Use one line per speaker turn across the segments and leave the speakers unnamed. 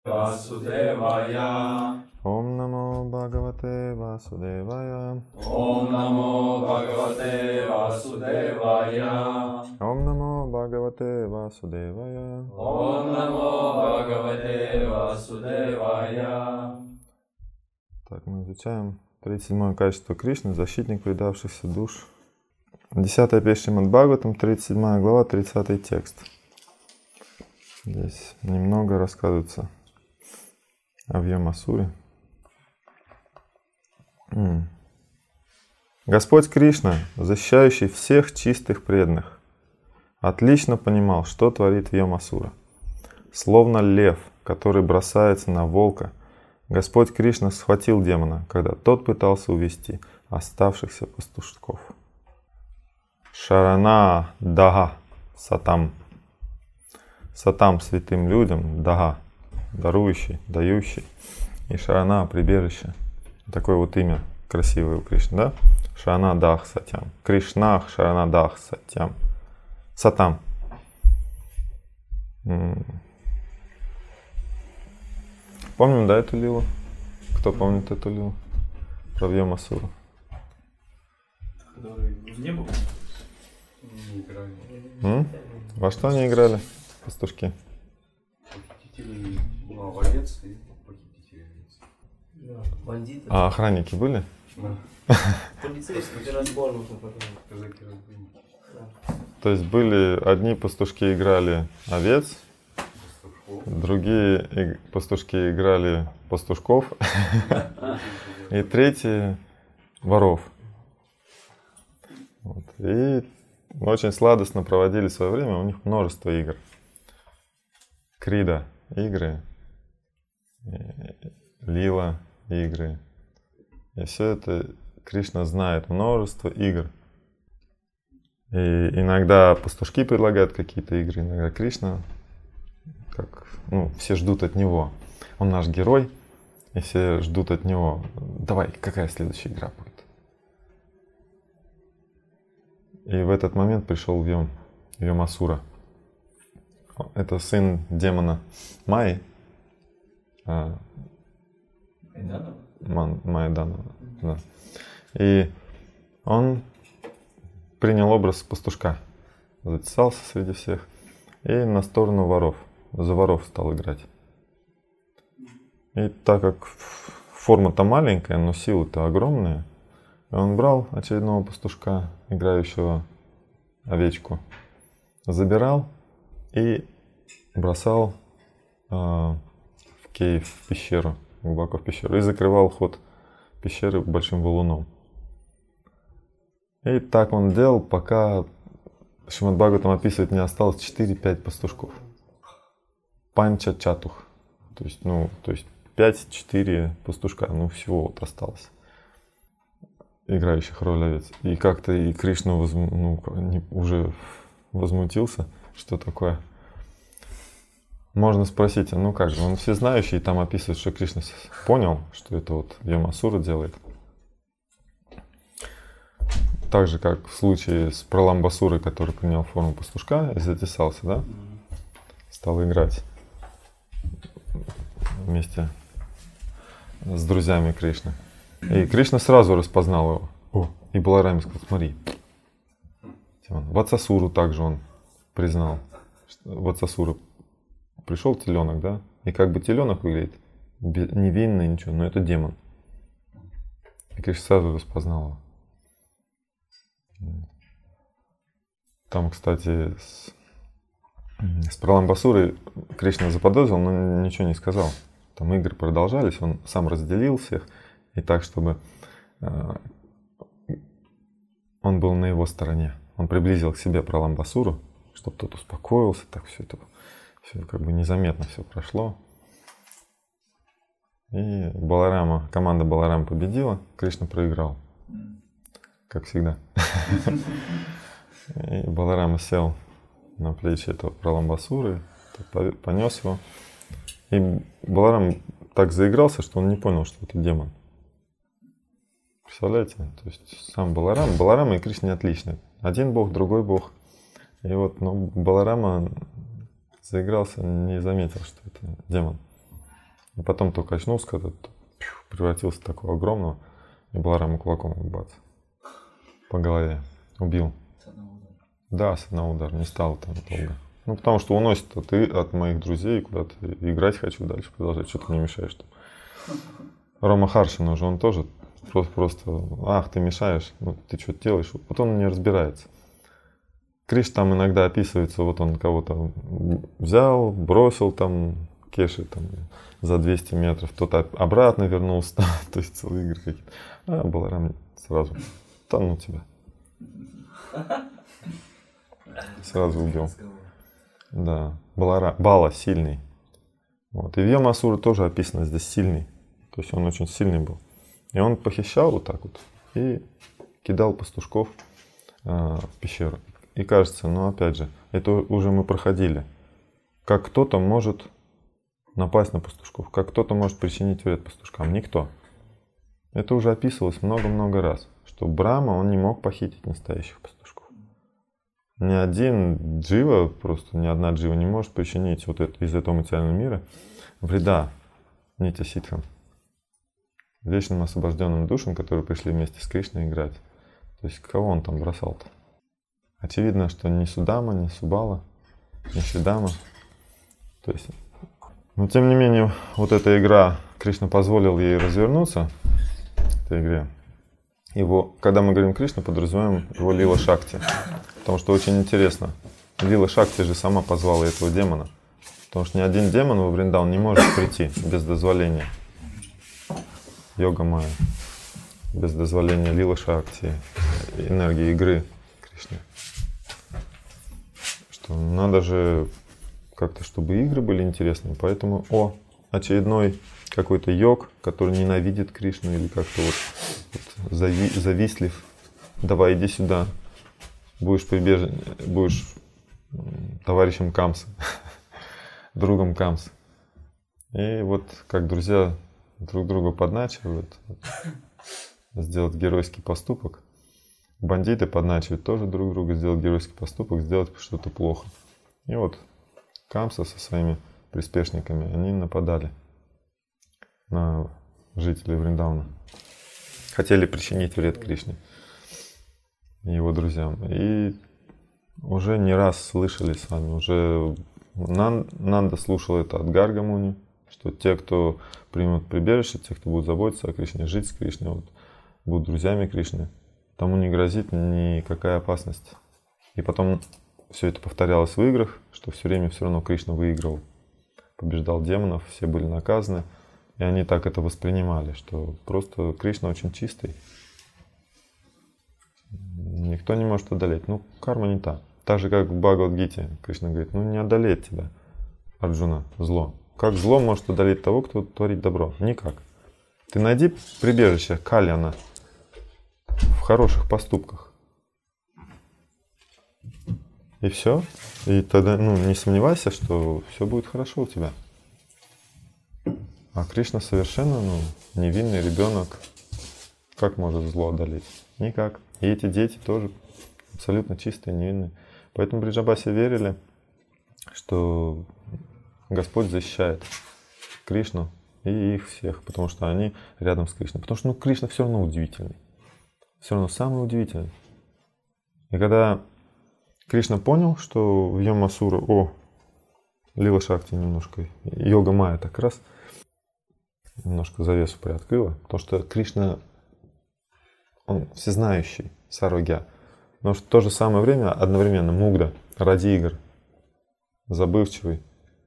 Vasudevaya.
Om Namo Bhagavate Vasudevaya.
Om Namo Bhagavate Vasudevaya.
Om Namo Bhagavate Vasудевая.
Om Namo Bhagavate Vasudevaya.
Так, мы изучаем 37-е качество Кришны, защитник предавшихся душ. 10-я песня Шримад Бхагаватам, 37 глава, 30 текст. Здесь немного рассказывается о Вьямасуре. Господь Кришна, защищающий всех чистых преданных, отлично понимал, что творит Вьямасура. Словно лев, который бросается на волка, Господь Кришна схватил демона, когда тот пытался увести оставшихся пастушков. Шарана Дага Сатам. Сатам святым людям, Дага дарующий, дающий, и Шарана прибежище. Такое вот имя красивое у Кришны, да? Шарана Дах Сатям. Кришнах Шарана Дах Сатям. Сатам. Помним, да, эту лилу? Кто помнит эту лилу? Про Вьямасуру.
Который в небо
Не играли.
Во что они играли, пастушки?
Похитители овец и похитители овец.
бандиты.
А охранники были?
Да.
Полицейские разбор нужно потом.
Казаки-разбойники.
То есть были одни пастушки играли овец,
Пастушков.
другие пастушки играли пастушков, и третьи воров. Вот. И очень сладостно проводили свое время, у них множество игр. Крида игры, лила игры. И все это Кришна знает, множество игр. И иногда пастушки предлагают какие-то игры, иногда Кришна, все ждут от него. Он наш герой, и все ждут от него. Давай, какая следующая игра будет? И в этот момент пришел Вьямасура. Это сын демона Майи. Майданова. Да. И он принял образ пастушка, затесался среди всех и на сторону воров, за воров стал играть. И так как форма-то маленькая, но силы-то огромные, он брал очередного пастушка, играющего овечку, забирал и бросал в кейв, в пещеру, глубоко в пещеру, и закрывал ход пещеры большим валуном. И так он делал, пока Шримад Бхагаватам описывает, не осталось 4-5 пастушков. Панча чатух. То есть 5-4 пастушка, всего вот осталось, играющих роль овец. И как-то и Кришна уже возмутился, что такое. Можно спросить, как же, он всезнающий, и там описывает, что Кришна понял, что это вот Вьямасура делает. Так же, как в случае с Праламбасурой, который принял форму пастушка и затесался, да? Стал играть вместе с друзьями Кришны. И Кришна сразу распознал его. И Балараме сказал, смотри. Ватсасуру также он признал. Ватсасура пришел теленок, да? И как бы теленок выглядит невинный, ничего, но это демон. И Кришна сразу распознал его. Там, кстати, с Праламбасурой Кришна заподозрил, но ничего не сказал. Там игры продолжались, он сам разделил всех, и так, чтобы он был на его стороне. Он приблизил к себе Праламбасуру, чтобы тот успокоился, так все это как бы незаметно все прошло. И команда Баларама победила, Кришна проиграл. Как всегда. И Баларама сел на плечи этого Праламбасуры, понес его. И Баларам так заигрался, что он не понял, что это демон. Представляете? То есть сам Баларама и Кришна отличны. Один бог, другой бог. И вот Баларама заигрался, не заметил, что это демон. И потом только очнулся, когда превратился в такого огромного, и Баларама кулаком бац, по голове, убил.
С одного удара.
Да, с одного удара, не стал там долго. Ну, потому что уносит от моих друзей куда-то, играть хочу дальше, продолжать, что-то не мешаешь там. Рома Харшин уже, он тоже просто, ах, ты мешаешь, ну, ты что делаешь, вот он не разбирается. Кришна там иногда описывается, вот он кого-то взял, бросил там, Кеши там за 200 метров, тот обратно вернулся, то есть целые игры какие-то. А Баларам сразу, да ну тебя. Сразу убил. Да, Бала сильный. Вот. И Вьема Асура тоже описано здесь сильный. То есть он очень сильный был. И он похищал вот так вот и кидал пастушков в пещеру. И кажется, ну опять же, это уже мы проходили. Как кто-то может напасть на пастушков, как кто-то может причинить вред пастушкам. Никто. Это уже описывалось много-много раз, что Брахма, он не мог похитить настоящих пастушков. Ни один джива, просто ни одна джива не может причинить вот это, из этого материального мира вреда нитя ситхам, вечным освобожденным душам, которые пришли вместе с Кришной играть. То есть кого он там бросал-то? Очевидно, что ни Судама, ни Субала, ни Шидама. То есть, но тем не менее, вот эта игра, Кришна позволил ей развернуться, в этой игре. Его, когда мы говорим Кришна, подразумеваем его Лила Шакти. Потому что очень интересно, Лила Шакти же сама позвала этого демона. Потому что ни один демон во Вриндаун не может прийти без дозволения Йога Майя, без дозволения Лила Шакти, энергии игры Кришны. Что надо же как-то, чтобы игры были интересными. Поэтому очередной какой-то йог, который ненавидит Кришну или как-то вот завистлив. Давай, иди сюда. Будешь товарищем Камсы, другом Камсы. И вот как друзья друг друга подначивают, сделать геройский поступок. Бандиты подначивают тоже друг друга сделать геройский поступок, сделать что-то плохо. И вот Камса со своими приспешниками, они нападали на жителей Вриндауна. Хотели причинить вред Кришне и его друзьям. И уже не раз слышали с вами, уже Нанда слушал это от Гарга Муни, что те, кто примут прибежище, те, кто будут заботиться о Кришне, жить с Кришной, вот, будут друзьями Кришны, тому не грозит никакая опасность. И потом все это повторялось в играх, что все время все равно Кришна выигрывал, побеждал демонов, все были наказаны. И они так это воспринимали, что просто Кришна очень чистый. Никто не может одолеть. Ну, карма не та. Так же, как в Бхагавад-гите Кришна говорит, ну не одолеет тебя, Арджуна, зло. Как зло может одолеть того, кто творит добро? Никак. Ты найди прибежище кальяна в хороших поступках. И все. И тогда не сомневайся, что все будет хорошо у тебя. А Кришна совершенно невинный ребенок. Как может зло одолеть? Никак. И эти дети тоже абсолютно чистые, невинные. Поэтому Бриджабаси верили, что Господь защищает Кришну и их всех, потому что они рядом с Кришной. Потому что Кришна все равно удивительный. Все равно самый удивительный. И когда Кришна понял, что Вьема Асура, Лила Шакти немножко, Йога Майя так раз немножко завесу приоткрыла, потому что Кришна, он всезнающий, Сарвагья, но в то же самое время одновременно Мугда, ради игр, забывчивый,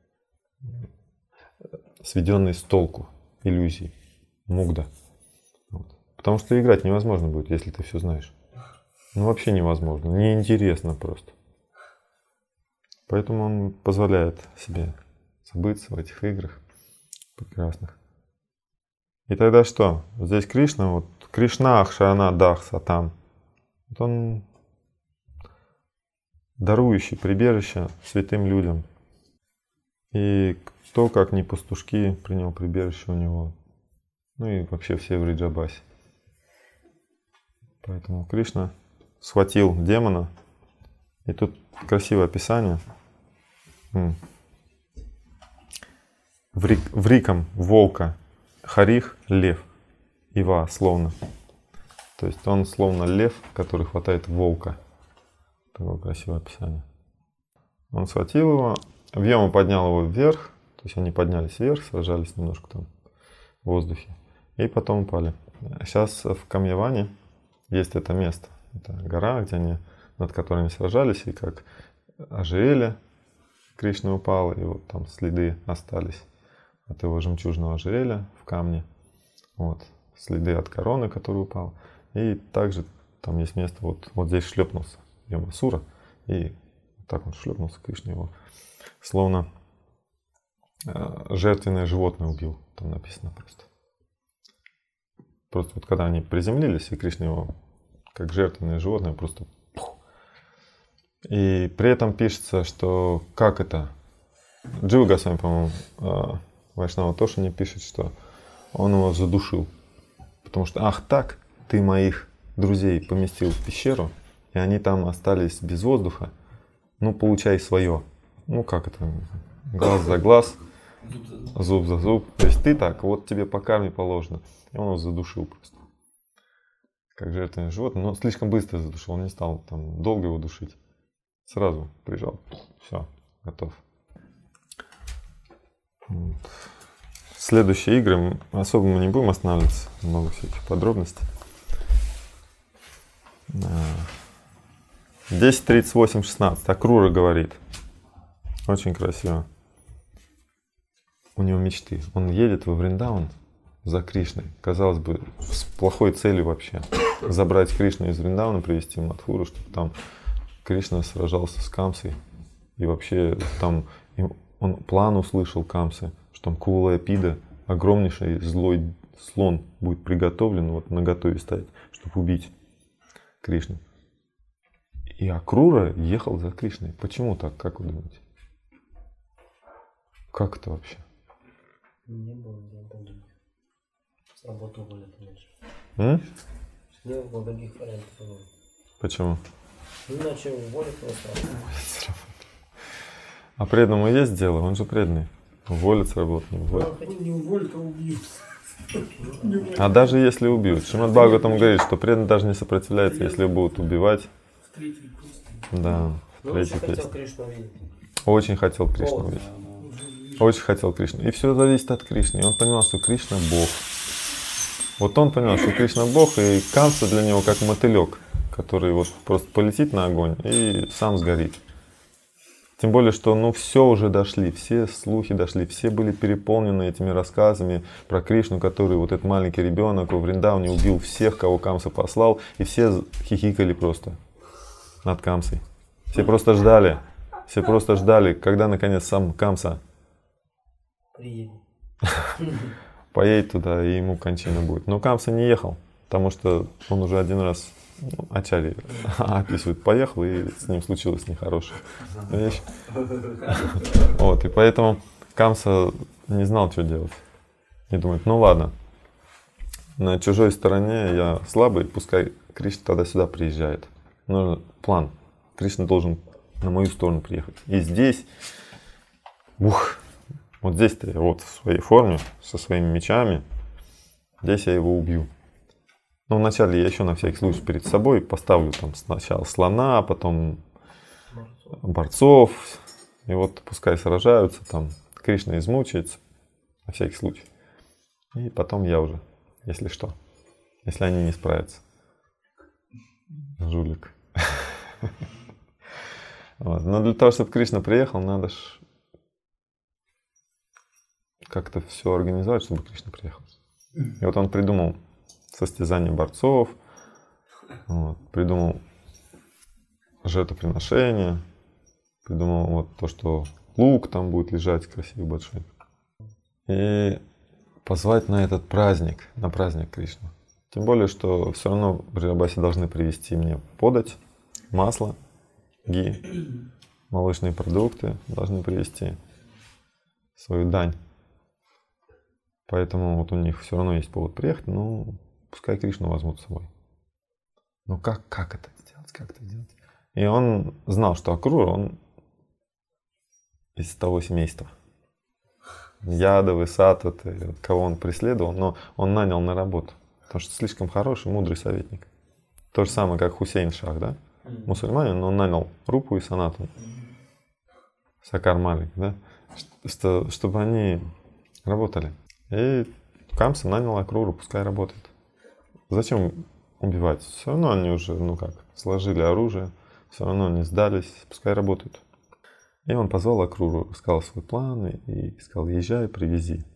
сведенный с толку, иллюзий, Мугда. Вот. Потому что играть невозможно будет, если ты все знаешь. Вообще невозможно, неинтересно просто. Поэтому он позволяет себе забыться в этих играх прекрасных. И тогда что? Здесь Кришна, Кришна Ахшарана Дах Сатам. Он дарующий прибежище святым людям. И кто, как не пастушки, принял прибежище у него. И вообще все в Вриджабасе. Поэтому Кришна схватил демона. И тут красивое описание. вриком волка, харих — лев, ива словно. То есть он словно лев, который хватает волка. Такое красивое описание. Он схватил его, Вьема поднял его вверх, то есть они поднялись вверх, сражались немножко там в воздухе, и потом упали. Сейчас в Камьяване есть это место, это гора, где они, над которой они сражались, и как ожерелье Кришны упало, и вот там следы остались от его жемчужного ожерелья в камне, вот, следы от короны, которая упала. И также там есть место, вот здесь шлепнулся Ямасура, и так он шлепнулся, Кришна его словно жертвенное животное убил, там написано просто. Просто вот когда они приземлились, и Кришна его как жертвенное животное просто... И при этом пишется, что как это? Джива Госвами, по-моему, Вайшнава тоже не пишет, что он его задушил. Потому что, ах так, ты моих друзей поместил в пещеру, и они там остались без воздуха, ну получай свое. Ну как это? Глаз за глаз, зуб за зуб. То есть ты так, вот тебе по карме положено. И он его задушил просто. Как жертвенное животное, но слишком быстро задушил, он не стал там долго его душить. Сразу прижал, все, готов. Вот. Следующие игры, особо мы не будем останавливаться, много всяких подробностей. 10.38.16. Акрура говорит. Очень красиво. У него мечты. Он едет во Вриндаван за Кришной. Казалось бы, с плохой целью вообще. Забрать Кришну из Вриндавана, привезти в Мадхуру, чтобы там Кришна сражался с Камсой. И вообще там он план услышал Камсы, что там Кувалаяпида, огромнейший злой слон, будет приготовлен, вот наготове стоять, чтобы убить Кришну. И Акрура ехал за Кришной. Почему так, как вы думаете? Как это вообще?
Не было никаких. Сработало это меньше. Не было таких вариантов.
Почему?
Иначе уволят просто.
А преданному есть дело? Он же преданный. Уволят с работы, не уволят.
Не уволят, а убьют.
А даже если убьют. Шримад Бхагаватам говорит, что преданный даже не сопротивляется, если будут убивать. Да, в третьей
хотел
песне.
Кришну видеть.
Очень хотел Кришну увидеть. Очень хотел Кришну. И все зависит от Кришны. И он понимал, что Кришна Бог. Вот он понял, что Кришна Бог, и Камса для него как мотылек, который вот просто полетит на огонь и сам сгорит. Тем более, что ну все уже дошли, все слухи дошли, все были переполнены этими рассказами про Кришну, который вот этот маленький ребенок во Вриндаване убил всех, кого Камса послал, и все хихикали просто над Камсой. Все просто ждали, когда наконец сам Камса
Приедет.
поедет туда, и ему кончина будет. Но Камса не ехал, потому что он уже один раз, Ачарья описывает, поехал, и с ним случилась нехорошая вещь. Вот, и поэтому Камса не знал, что делать. И думает, ну ладно, на чужой стороне я слабый, пускай Кришна тогда сюда приезжает. Нужен план. Кришна должен на мою сторону приехать. И здесь, вот здесь-то я вот в своей форме, со своими мечами, здесь я его убью. Но вначале я еще на всякий случай перед собой поставлю там сначала слона, потом борцов. И вот пускай сражаются, там Кришна измучается, на всякий случай. И потом я уже, если что, если они не справятся. Жулик. Вот. Но для того, чтобы Кришна приехал, надо ж как-то все организовать, чтобы Кришна приехал. И вот он придумал состязание борцов, вот, придумал жертвоприношение, придумал вот то, что лук там будет лежать красивый, большой. И позвать на этот праздник, на праздник Кришны. Тем более, что все равно в Бриджабасе должны привезти мне подать, масло, ги, молочные продукты должны привезти, свою дань. Поэтому вот у них все равно есть повод приехать, ну, пускай Кришну возьмут с собой. Ну как это сделать, как это делать? И он знал, что Акрура, он из того семейства. Ядовы, Сатваты, кого он преследовал, но он нанял на работу, потому что слишком хороший, мудрый советник. То же самое, как Хусейн Шах, да? Мусульманин, но он нанял Рупу и Санату, Сакар Малик, да? Чтобы они работали. И Камса нанял Акруру, пускай работает. Зачем убивать? Все равно они уже, сложили оружие, все равно не сдались, пускай работают. И он позвал Акруру, сказал свой план и сказал: езжай, привези.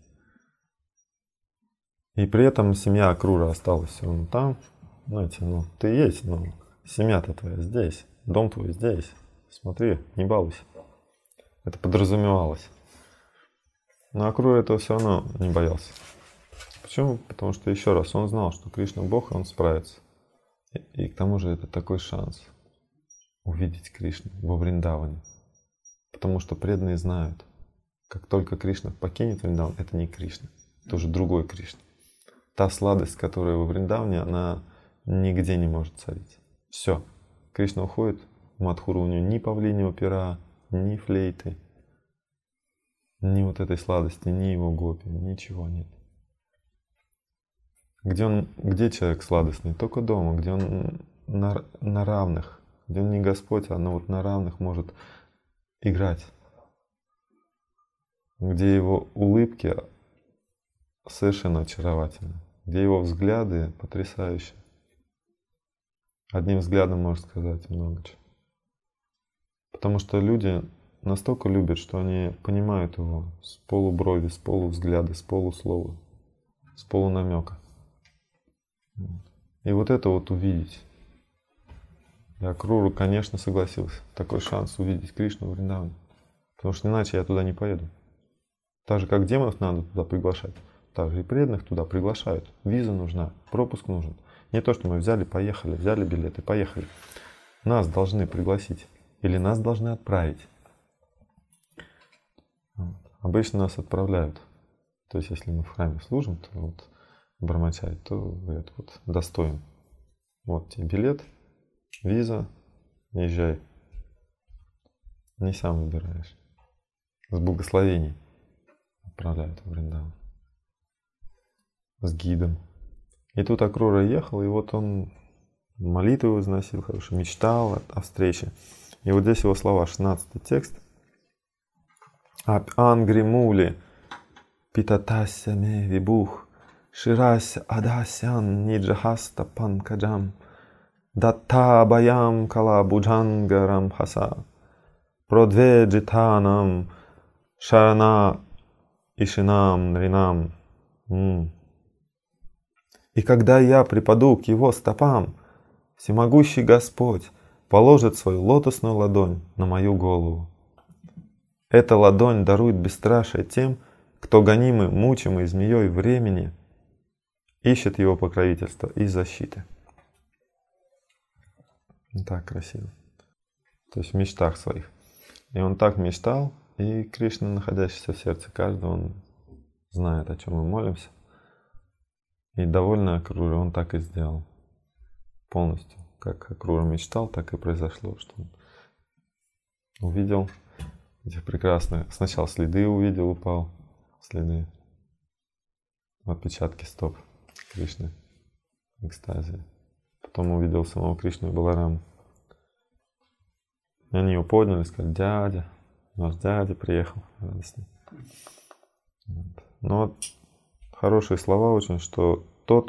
И при этом семья Акрура осталась все равно там. Знаете, ты есть, но семья-то твоя здесь, дом твой здесь. Смотри, не балуйся. Это подразумевалось. Но Акрур этого все равно не боялся. Почему? Потому что, еще раз, он знал, что Кришна Бог, и он справится. И к тому же это такой шанс увидеть Кришну во Вриндаване. Потому что преданные знают, как только Кришна покинет Вриндаван, это не Кришна, это уже другой Кришна. Та сладость, которая во Вриндаване, она нигде не может царить. Все. Кришна уходит в Мадхуру, у него ни павлиньего пера, ни флейты, ни вот этой сладости, ни его гопи, ничего нет. Где человек сладостный? Только дома, где он на равных, где он не Господь, а на равных может играть. Где его улыбки совершенно очаровательны, где его взгляды потрясающие. Одним взглядом можно сказать много чего. Потому что люди настолько любят, что они понимают его с полуброви, с полувзгляда, с полуслова, с полунамека. И вот это вот увидеть. И Акруру, конечно, согласился. Такой шанс увидеть Кришну в Вриндаване. Потому что иначе я туда не поеду. Так же, как демонов надо туда приглашать, так же и преданных туда приглашают. Виза нужна, пропуск нужен. Не то, что мы взяли, поехали, взяли билеты, поехали. Нас должны пригласить или нас должны отправить. Обычно нас отправляют. То есть, если мы в храме служим, то вот Брамачари, то говорят: вот достоин. Вот тебе билет, виза, езжай. Не сам выбираешь. С благословений отправляют в Вриндаван. С гидом. И тут Акрура ехал, и вот он молитвы возносил, хорошо, мечтал о встрече. И вот здесь его слова, 16 текст. Ангри мули питатася ме вибух ширася адасян ниджахаста панкаджам датта баям кала буджангарам хаса продведжитанам шарана ишинам нринам. И когда я припаду к его стопам, всемогущий Господь положит свою лотосную ладонь на мою голову. Эта ладонь дарует бесстрашие тем, кто гонимый, мучимый змеей времени, ищет его покровительства и защиты. Так красиво. То есть в мечтах своих. И он так мечтал, и Кришна, находящийся в сердце каждого, он знает, о чем мы молимся. И довольно Акрура, он так и сделал. Полностью. Как Акрура мечтал, так и произошло, что он увидел эти прекрасные. Сначала следы увидел, упал. Следы. Отпечатки стоп Кришны в экстазе. Потом увидел самого Кришну и Баларама. И они его подняли, сказали: дядя, наш дядя приехал радостный. Вот. Но вот хорошие слова очень, что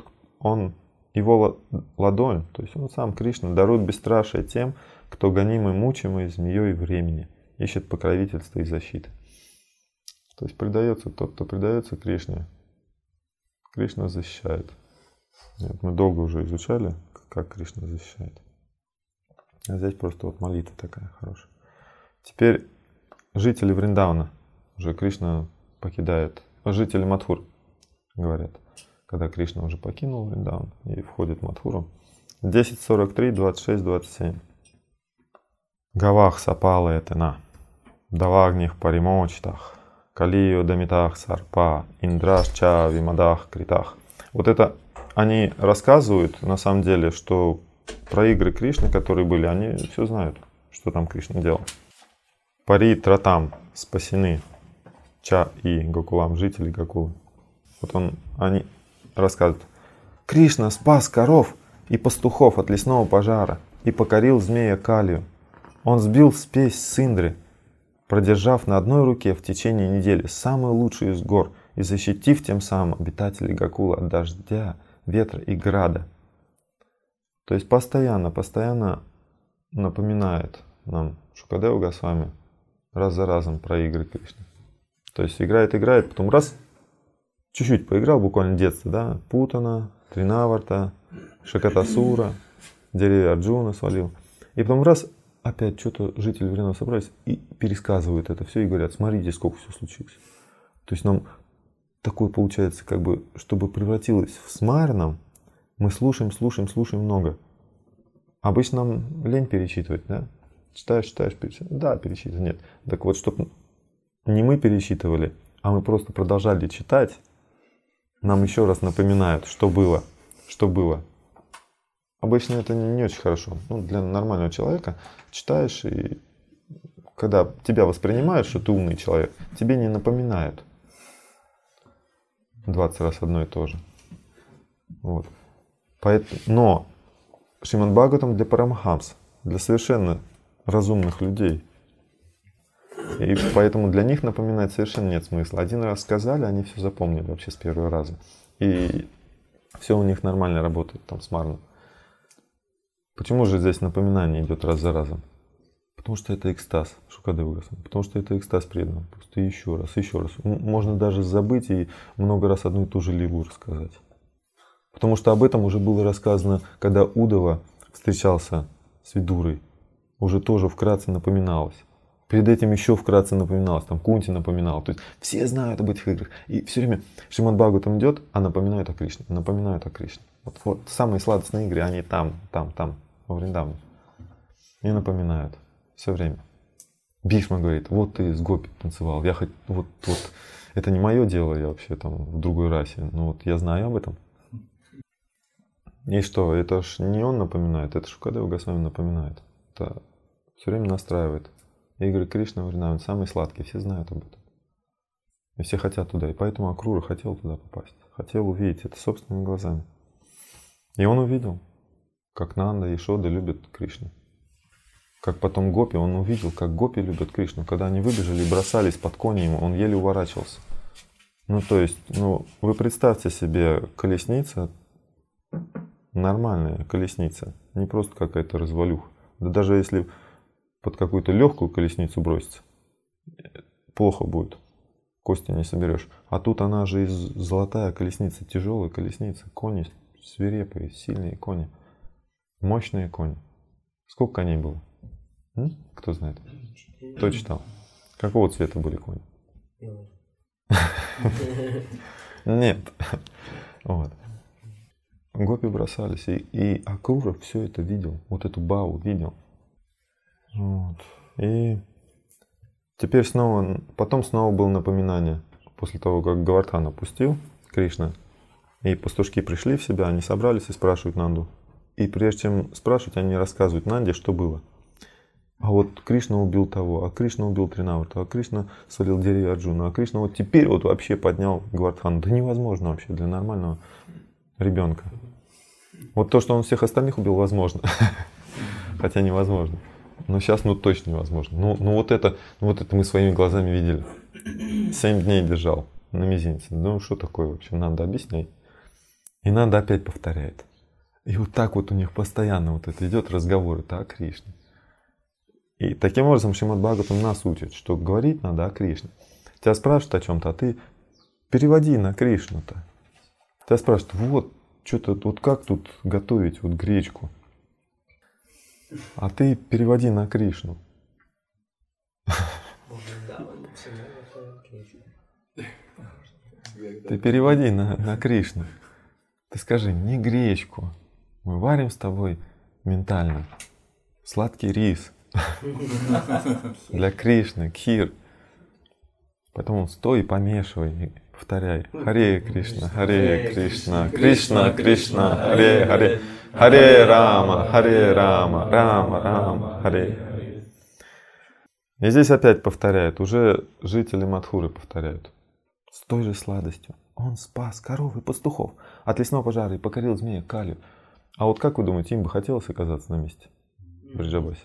его ладонь, то есть он сам, Кришна, дарует бесстрашие тем, кто гонимый, мучимый змеей времени, ищет покровительства и защиты. То есть предается тот, кто предается Кришне, Кришна защищает. Вот мы долго уже изучали, как Кришна защищает. А здесь просто вот молитва такая хорошая. Теперь жители Вриндавана, уже Кришна покидает, жители Мадхур говорят, когда Кришна уже покинул Вриндаван и входит в Мадхуру. 10.43, 26, 27. Гавах сапала этена, давагних паримочтах, калию дамитах сарпа, индрашча вимадах критах. Вот это они рассказывают на самом деле, что про игры Кришны, которые были, они все знают, что там Кришна делал. Пари тратам спасены Ча и Гокулам, жители Гокулы. Вот они рассказывают. Кришна спас коров и пастухов от лесного пожара и покорил змея Калию. Он сбил спесь с Индры, продержав на одной руке в течение недели самую лучшую из гор и защитив тем самым обитателей Гокулы от дождя, ветра и града. То есть постоянно напоминает нам Шукадева Госвами раз за разом про игры Кришны. То есть играет, потом раз, чуть-чуть поиграл, буквально в детстве, да, Путана, Тринаварта, Шакатасура, деревья Арджуна свалил. И потом раз, опять что-то жители времен собрались и пересказывают это все и говорят, смотрите, сколько все случилось. То есть нам такое получается, как бы, чтобы превратилось в смарном, мы слушаем много. Обычно нам лень перечитывать, да? Читаешь, перечитываешь. Да, перечитывать, нет. Так вот, чтобы не мы пересчитывали, а мы просто продолжали читать, нам еще раз напоминают, что было. Обычно это не очень хорошо. Ну, для нормального человека читаешь, и когда тебя воспринимают, что ты умный человек, тебе не напоминают 20 раз одно и то же. Вот. Но Шримад Бхагаватам для Парамахамс, для совершенно разумных людей. И поэтому для них напоминать совершенно нет смысла. Один раз сказали, они все запомнили вообще с первого раза. И все у них нормально работает там с марном. Почему же здесь напоминание идет раз за разом? Потому что это экстаз Шукадева Госвами. Потому что это экстаз преданного. Просто еще раз. Можно даже забыть и много раз одну и ту же лилу рассказать. Потому что об этом уже было рассказано, когда Удава встречался с Видурой. Уже тоже вкратце напоминалось. Перед этим еще вкратце напоминалось. Там Кунти напоминал. То есть все знают об этих играх. И все время Шримад Бхагаватам идет, а напоминают о Кришне. Вот самые сладостные игры, они там, во Вриндаване. И напоминают. Все время. Бхишма говорит, вот ты с Гопи танцевал. Вот, это не мое дело, я вообще там в другой расе. Но вот я знаю об этом. И что, это ж не он напоминает, это Шукадева Госвами напоминает. Это все время настраивает. Игры Кришны в Вриндаване самые сладкие, все знают об этом. И все хотят туда. И поэтому Акрура хотел туда попасть. Хотел увидеть это собственными глазами. И он увидел, как Нанда и Шода любят Кришну. Как потом Гопи, он увидел, как Гопи любят Кришну. Когда они выбежали и бросались под кони ему, он еле уворачивался. То есть, вы представьте себе колесница, нормальная колесница, не просто какая-то развалюха. Да даже если под какую-то легкую колесницу броситься, плохо будет, кости не соберешь. А тут она же золотая колесница, тяжелая колесница, кони свирепые, сильные кони, мощные кони. Сколько коней было? Кто знает? Кто читал? Какого цвета были кони? Нет. Вот. Гопи бросались, и Акрура все это видел, вот эту баву видел. Вот. И теперь потом снова было напоминание, после того, как Говардхан опустил Кришна, и пастушки пришли в себя, они собрались и спрашивают Нанду. И прежде чем спрашивать, они рассказывают Нанде, что было. А вот Кришна убил того, а Кришна убил Тринаварту, а Кришна свалил деревья Арджуна, а Кришна вот теперь вот вообще поднял Говардхан. Да невозможно вообще для нормального ребенка. Вот то, что он всех остальных убил, возможно. Хотя невозможно. Но сейчас точно невозможно. Вот это мы своими глазами видели. 7 дней держал на мизинце. Что такое вообще? Надо объяснять. И надо опять повторяет. И вот так вот у них постоянно вот это идет разговор о Кришне. И таким образом Шримад Бхагаватам нас учит, что говорить надо о Кришне. Тебя спрашивают о чем-то, а ты переводи на Кришну-то. Тебя спрашивают, что-то вот как тут готовить вот гречку. А ты переводи на Кришну. Ты переводи на Кришну. Ты скажи, не гречку. Мы варим с тобой ментально сладкий рис для Кришны, кхир. Потом стой и помешивай, повторяй. Харе Кришна, Кришна Кришна, Харе Харе, Харе Рама, Рама Рама, Харе Харе. И здесь опять повторяет, уже жители Мадхуры повторяют. С той же сладостью он спас коров и пастухов от лесного пожара и покорил змея Калию. А вот как вы думаете, им бы хотелось оказаться на месте в Бриджабасе?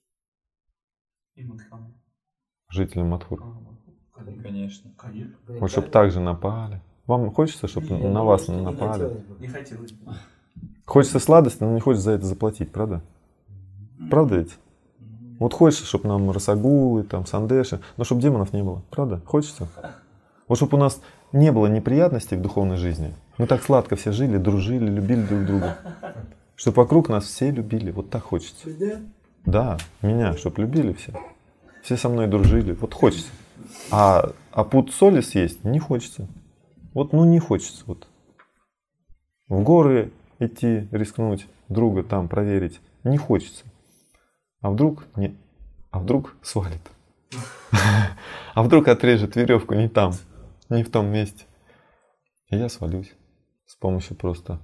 Жителям Мадхуры.
Конечно.
Вот чтобы так же напали. Вам хочется, чтобы на вас напали?
Не хотелось бы.
Хочется сладости, но не хочется за это заплатить, правда? Правда ведь? Вот хочется, чтобы нам расагулы, там, сандеши, но чтобы демонов не было. Правда? Хочется? Вот чтобы у нас не было неприятностей в духовной жизни. Мы так сладко все жили, дружили, любили друг друга. Чтобы вокруг нас все любили. Вот так хочется. Да, меня, чтобы любили все. Все со мной дружили. Вот хочется. А пуд соли съесть не хочется. Вот, ну не хочется. Вот. В горы идти, рискнуть, друга там проверить не хочется. А вдруг не, а вдруг свалит. А вдруг отрежет веревку не там, не в том месте. И я свалюсь с помощью просто.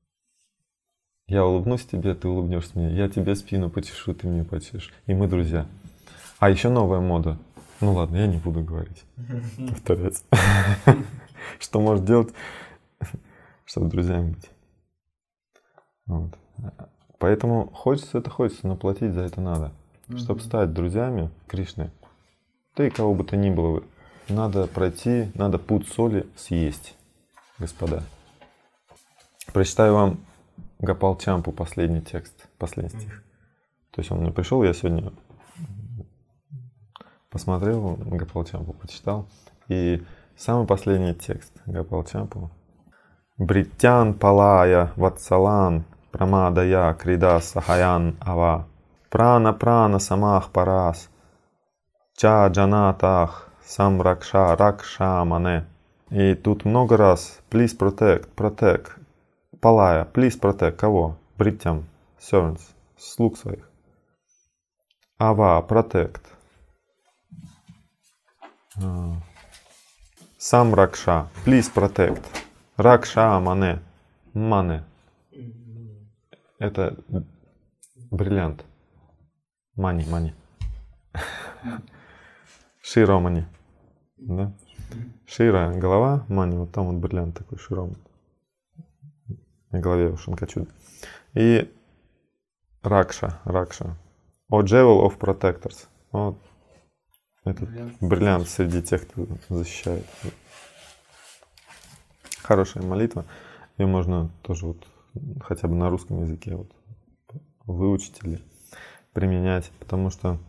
Я улыбнусь тебе, ты улыбнешься мне. Я тебе спину почешу, ты мне почешешь. И мы друзья. А еще новая мода. Ну ладно, я не буду говорить. Повторять. Что может делать, чтобы друзьями быть. Вот. Поэтому хочется, но платить за это надо. Чтобы стать друзьями Кришны, да и кого бы то ни было, надо пройти, надо пуд соли съесть, господа. Прочитаю вам Гопал Чампу, последний текст, последний стих. То есть он мне пришел, я сегодня посмотрел Гопал Чампу, почитал. И самый последний текст Гопал Чампу. Бриттян палая ватсалан прамадая крида сахаян ава прана прана самах парас ча джанатах самракша ракша мане. И тут много раз please protect, палая, please protect, кого? Бриттям, servants, слуг своих. Ава, protect. Сам ракша, please protect. Ракша мане, мане. Это бриллиант. Мани. Широмани. Да? Шира — голова, мани, вот там вот бриллиант такой широм. На голове у Шанкачуд. И Ракша. O Jewel of Protectors. Вот этот бриллиант среди тех, кто защищает. Хорошая молитва. Ее можно тоже вот хотя бы на русском языке вот выучить или применять, потому что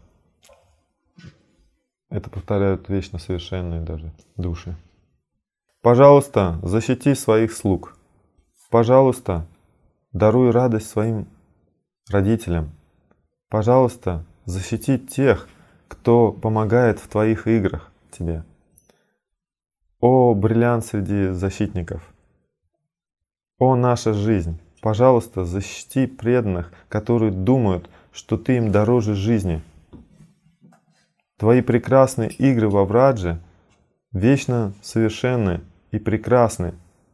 это повторяют вечно совершенные даже души. Пожалуйста, защити своих слуг. Пожалуйста, даруй радость своим родителям. Пожалуйста, защити тех, кто помогает в твоих играх тебе. О, бриллиант среди защитников! О, наша жизнь! Пожалуйста, защити преданных, которые думают, что ты им дороже жизни. Твои прекрасные игры во Врадже вечно совершенны и прекрасны.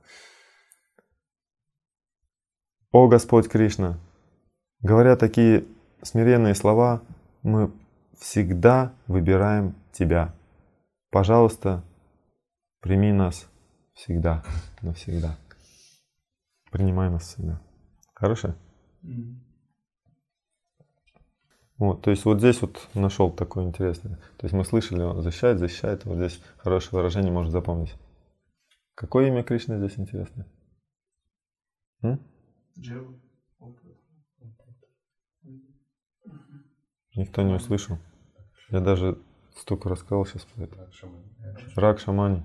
О Господь Кришна, говоря такие смиренные слова, мы всегда выбираем Тебя. Пожалуйста, прими нас всегда, навсегда. Принимай нас всегда. Хорошо? Вот, то есть вот здесь вот нашел такое интересное. То есть мы слышали, он защищает. Вот здесь хорошее выражение можно запомнить. Какое имя Кришны здесь интересное? Никто не услышал. Я даже столько рассказал сейчас про это. Ракшамани.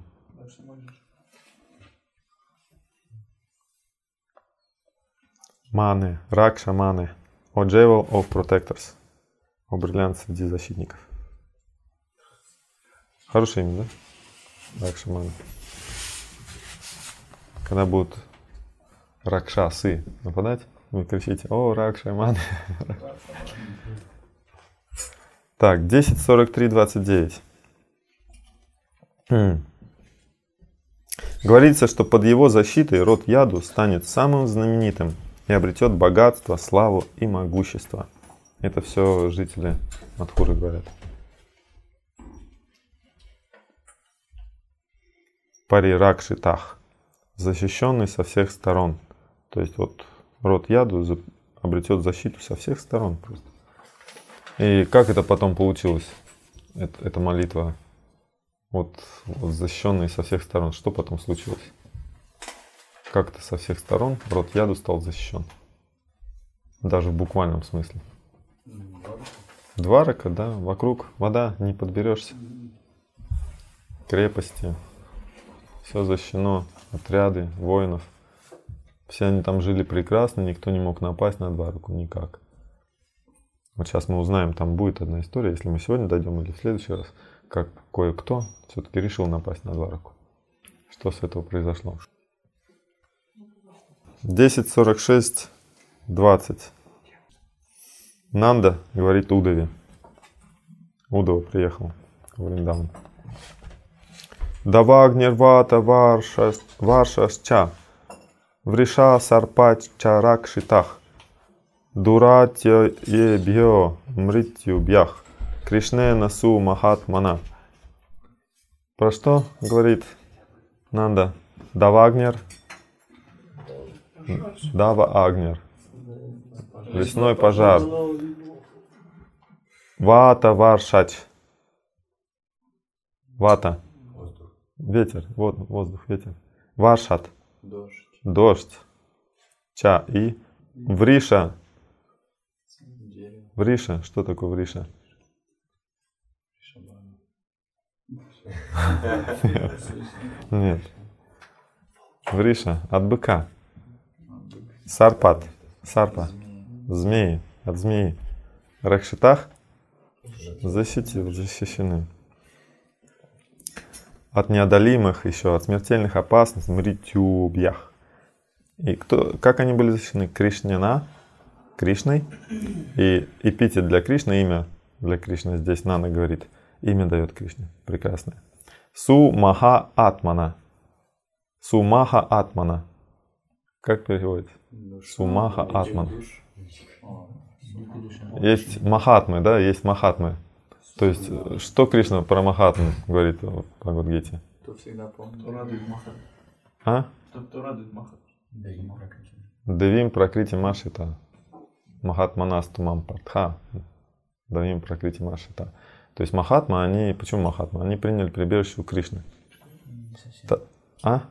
Маны. Ракшамани. O Jewel of Protectors. О бриллиант среди защитников. Хорошее имя, да? Ракшамани. Когда будут ракшасы нападать, вы кричите: о, Ракшамани. Так, 10:43:29. Говорится, что под его защитой род Яду станет самым знаменитым и обретет богатство, славу и могущество. Это все жители Мадхуры говорят. париракшитах, защищенный со всех сторон. То есть вот род яду обретет защиту со всех сторон просто. И как это потом получилось? Эта молитва, вот защищенный со всех сторон. Что потом случилось? Как-то со всех сторон род яду стал защищен. Даже в буквальном смысле. Дварака, да, вокруг вода, не подберешься. Крепости, все защищено, отряды воинов. Все они там жили прекрасно, никто не мог напасть на Двараку никак. Вот сейчас мы узнаем, там будет одна история, если мы сегодня дойдем или в следующий раз, как кое-кто все-таки решил напасть на Двараку. Что с этого произошло? 10:46:20. Нанда говорит Удаве. Удава приехал в Вриндаван. Давагнирвата варшашча вриша сарпача ракшитах дуратья ебьё мритюбьях кришне насу махатмана. Про что говорит Нанда? Давагнир. Дава Агнир. Лесной пожар. Вата варшач. Вата. Ветер. Вот, воздух, ветер. Варшат. Дождь. Ча. И вриша. Вриша. Что такое вриша? Нет. Вриша. От быка. Сарпат. Сарпа. Змеи. От змеи. Ракшитах. Защищены. От неодолимых еще, от смертельных опасностей. Мритюбьях. И как они были защищены? Кришнена. Кришной. И эпитет для Кришны, имя для Кришны здесь Нанда говорит. Имя дает Кришне. Прекрасное. Сумаха Атмана. Сумаха Атмана. Как переводится? Сумаха Атман. Есть Махатмы, да, есть Махатмы. То есть, что Кришна про Махатму говорит в Бхагавад-гите?
Кто всегда помнит. Кто радует Махат.
А?
Кто радует Махат.
Девим пракрити машита. Махатманасту мам партха. Девим пракрити машита. То есть Махатма, они, почему Махатма? Они приняли прибежище у Кришны. А?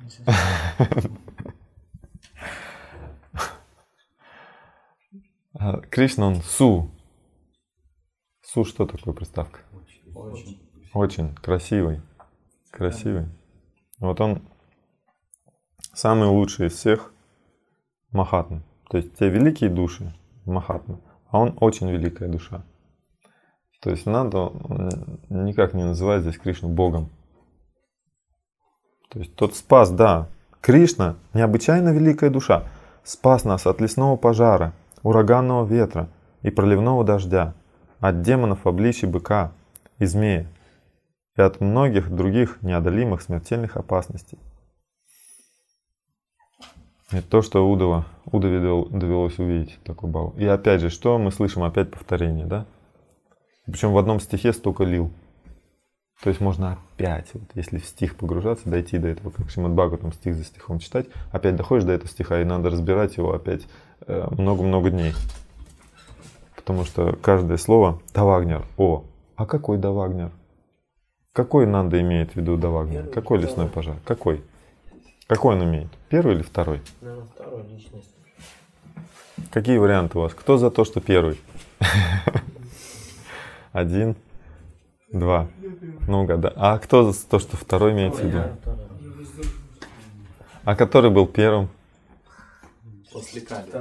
Кришна, он Су. Су что такое приставка? Очень красивый. Красивый. Вот он самый лучший из всех Махатм. То есть те великие души Махатмы, а он очень великая душа. То есть надо никак не называть здесь Кришну Богом. То есть тот спас, да. Кришна необычайно великая душа. Спас нас от лесного пожара, ураганного ветра и проливного дождя, от демонов в обличье быка и змея и от многих других неодолимых смертельных опасностей. Это то, что Удаве довелось увидеть, такой бал. И опять же, что мы слышим? Опять повторение, да? Причем в одном стихе столько лил. То есть можно опять, вот, если в стих погружаться, дойти до этого, как Шримад Бхагаватам стих за стихом читать, опять доходишь до этого стиха, и надо разбирать его опять много-много дней. Потому что каждое слово Давагнер. О, а какой Давагнер? Какой Нанда имеет в виду Давагнер? Какой лесной пожар? Какой? Какой он имеет? Первый или второй?
Наверное, второй личность.
Какие варианты у вас? Кто за то, что первый? 1, 2. Ну, да. А кто за то, что второй имеется в виду? А который был первым?
После Кали.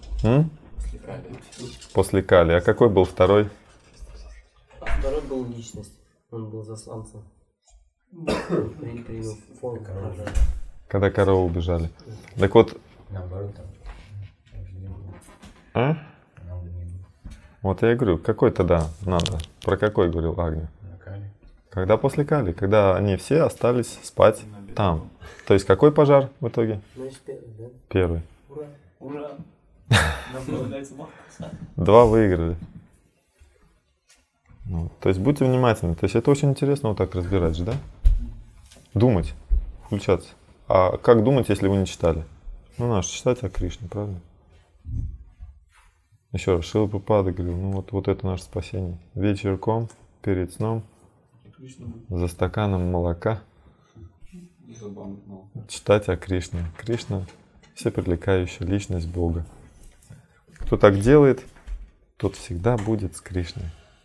После Кали. А какой был второй?
Второй был личность. Он был засланцем. Принял форму пожара.
Когда коровы убежали. Так вот. А? Вот я и говорю, какой тогда надо? Про какой говорил Агни? Когда после Кали, когда они все остались спать там. То есть какой пожар в итоге?
Первый, да?
Первый.
Ура!
Ура!
2 выиграли. То есть будьте внимательны. То есть это очень интересно вот так разбирать же, да? Думать. включаться. А как думать, если вы не читали? Ну, надо читать о Кришне, правда? Еще раз, Шрила Прабхупада говорил, ну вот это наше спасение. Вечерком, перед сном, за стаканом молока читать о Кришне. Кришна — всепривлекающая личность Бога. Кто так делает, тот всегда будет с Кришной.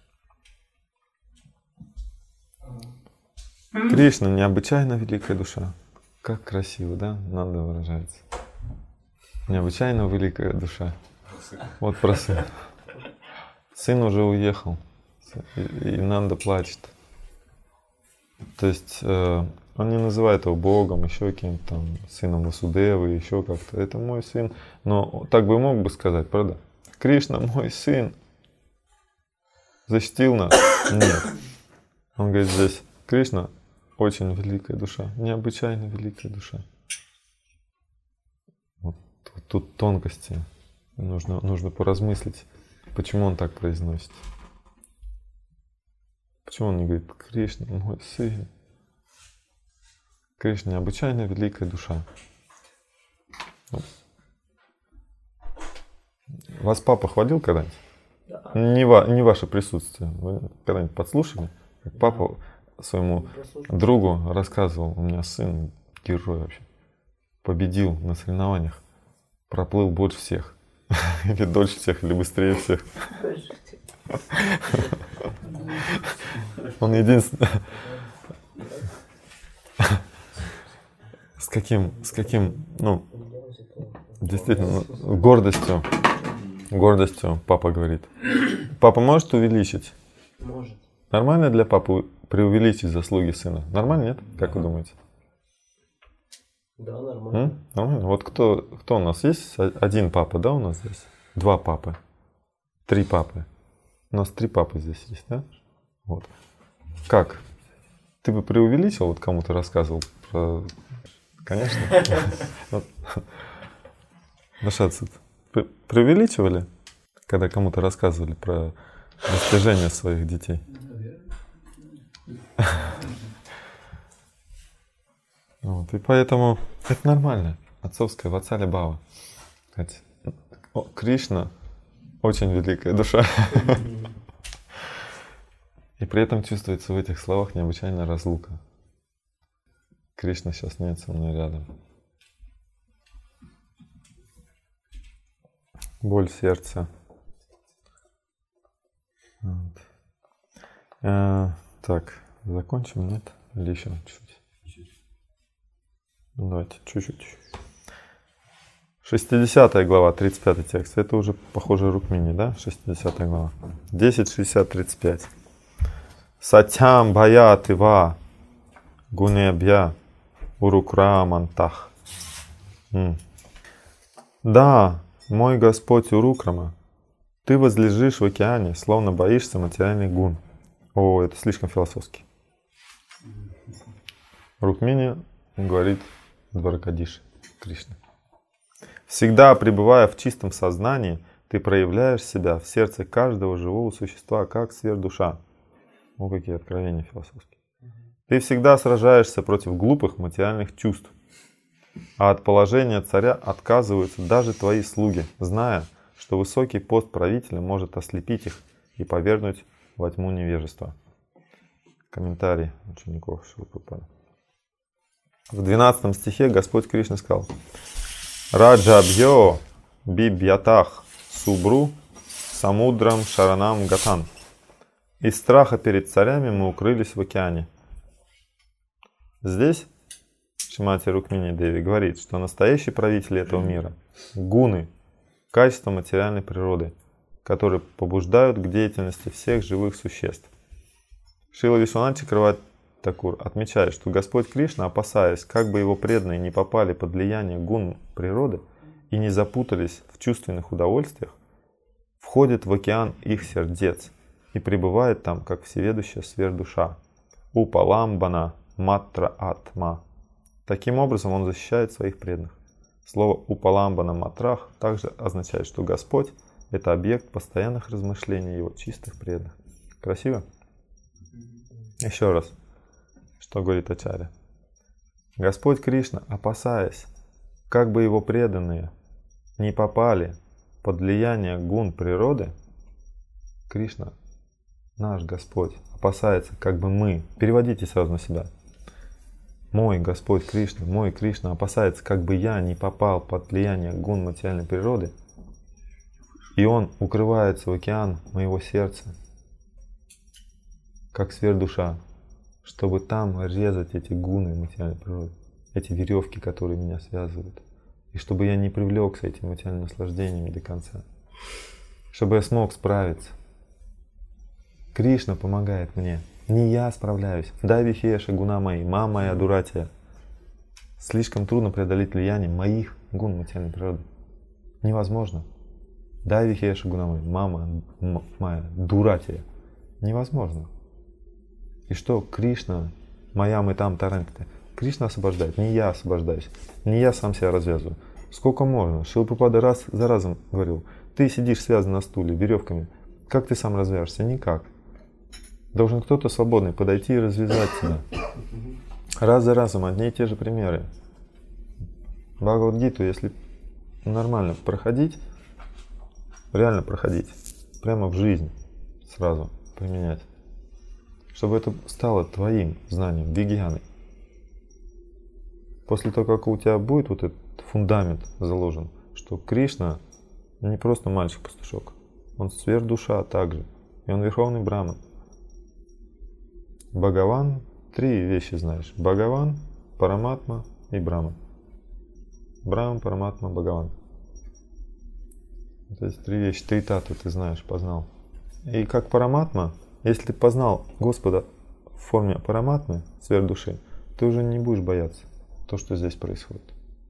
Кришна — необычайно великая душа. Как красиво, да? Нанда выражается. Необычайно великая душа. Вот про сына. Сын уже уехал, и Нанда плачет. То есть он не называет его Богом, еще каким-то там сыном Васудевы, еще как-то. Это мой сын. Но так бы мог бы сказать, правда? Кришна мой сын. Защитил нас? Нет. Он говорит здесь, Кришна очень великая душа, необычайно великая душа. Вот тут тонкости. Нужно поразмыслить, почему он так произносит. Почему он не говорит, Кришна мой сын? Кришна необычайно великая душа. Вас папа хвалил когда-нибудь?
Да.
Не ваше присутствие. Вы когда-нибудь подслушали, как папа своему другу рассказывал, у меня сын герой вообще, победил на соревнованиях, проплыл больше всех. Или дольше всех, или быстрее всех. Он единственный. С каким, ну, действительно, гордостью папа говорит. Папа может увеличить?
Может.
Нормально для папы преувеличить заслуги сына? Нормально, нет? Как вы думаете?
Да, нормально.
Нормально. Вот кто у нас есть? Один папа, да, у нас здесь? Два папы. Три папы. У нас три папы здесь есть, да? Вот. Как? Ты бы преувеличил, вот кому-то рассказывал про... Конечно. Нашатся. Преувеличивали, когда кому-то рассказывали про достижения своих детей? Вот, и поэтому это нормально. Отцовская ватсалия бхава. Кришна очень великая душа. И при этом чувствуется в этих словах необычайная разлука. Кришна сейчас нет со мной рядом. Боль сердца. Вот. Так, закончим, нет? Или еще чуть-чуть? Давайте, чуть-чуть. 60 глава, 35 текст. Это уже похоже Рукмини, да? 60 глава. 10:60-35. Сатям бхаятива гунебья урукрамантах. Да, мой Господь Урукрама, ты возлежишь в океане, словно боишься материальных гун. О, это слишком философски. Рукмини говорит Дваракадиш Кришна. Всегда пребывая в чистом сознании, ты проявляешь себя в сердце каждого живого существа, как сверхдуша. Ну, какие откровения философские. Ты всегда сражаешься против глупых материальных чувств. А от положения царя отказываются даже твои слуги, зная, что высокий пост правителя может ослепить их и повергнуть во тьму невежества. Комментарий учеников Шрилы Прабхупады. В 12 стихе Господь Кришна сказал: Раджабьё бибьятах субру самудрам шаранам гатан. Из страха перед царями мы укрылись в океане. Здесь Шримати Рукмини Деви говорит, что настоящие правители этого мира — гуны, качества материальной природы, которые побуждают к деятельности всех живых существ. Шрила Вишванат Чакраварти Такур отмечает, что Господь Кришна, опасаясь, как бы его преданные не попали под влияние гун природы и не запутались в чувственных удовольствиях, входит в океан их сердец и пребывает там, как всеведущая сверхдуша. Упаламбана матра атма. Таким образом он защищает своих преданных. Слово упаламбана матрах также означает, что Господь — это объект постоянных размышлений его чистых преданных. Красиво? Еще раз. Что говорит Ачарья? Господь Кришна, опасаясь, как бы его преданные не попали под влияние гун природы, Кришна, наш Господь, опасается, как бы мы, переводите сразу на себя, мой Господь Кришна, мой Кришна опасается, как бы я не попал под влияние гун материальной природы, и он укрывается в океан моего сердца, как сверхдуша, чтобы там резать эти гуны материальной природы, эти веревки, которые меня связывают, и чтобы я не привлекся этими материальными наслаждениями до конца, чтобы я смог справиться. Кришна помогает мне, не я справляюсь. Дай вихеша гуна мои, мама моя дуратия. Слишком трудно преодолеть влияние моих гун материальной природы. Невозможно. Дай вихеша гуна мои, мама моя дуратия. Невозможно. И что Кришна, моя мы там таранкта, Кришна освобождает, не я освобождаюсь, не я сам себя развязываю. Сколько можно? Шрила Прабхупада раз за разом говорил, ты сидишь связан на стуле веревками, как ты сам развяжешься? Никак. Должен кто-то свободный подойти и развязать тебя. Раз за разом одни и те же примеры. Бхагавад-гиту, если нормально проходить, реально проходить, прямо в жизнь сразу применять, чтобы это стало твоим знанием, вигьяной. После того, как у тебя будет вот этот фундамент заложен, что Кришна не просто мальчик-пастушок, он сверхдуша также, и он верховный браман. Бхагаван, три вещи знаешь: Бхагаван, Параматма и Браман. Браман, Параматма, Бхагаван. То есть три вещи, три татвы ты знаешь, познал. И как Параматма, если ты познал Господа в форме Параматмы, сверхдуши, ты уже не будешь бояться то, что здесь происходит.